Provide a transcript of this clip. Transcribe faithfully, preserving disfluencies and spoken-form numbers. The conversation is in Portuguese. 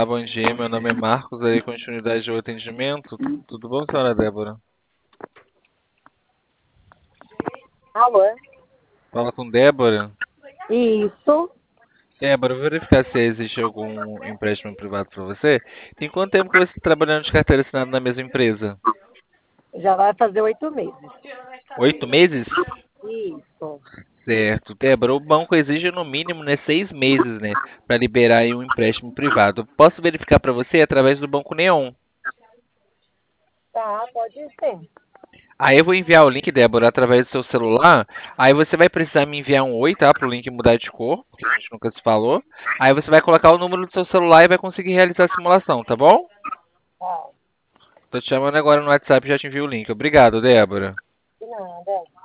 Olá, bom dia. Meu nome é Marcos, aí continuidade do atendimento. Tudo bom, senhora Débora? Alô? Fala com Débora. Isso. Débora, vou verificar se existe algum empréstimo privado para você. Tem quanto tempo que você está trabalhando de carteira assinada na mesma empresa? Já vai fazer oito meses. Oito meses? Isso. Certo. Débora, o banco exige no mínimo, né, seis meses, né, para liberar aí um empréstimo privado. Posso verificar para você através do Banco Neon. Tá, pode ser. Aí eu vou enviar o link, Débora, através do seu celular. Aí você vai precisar me enviar um oi, tá? Para o link mudar de cor, porque a gente nunca se falou. Aí você vai colocar o número do seu celular e vai conseguir realizar a simulação, tá bom? Tá. Tô te chamando agora no WhatsApp e já te envio o link. Obrigado, Débora. De nada.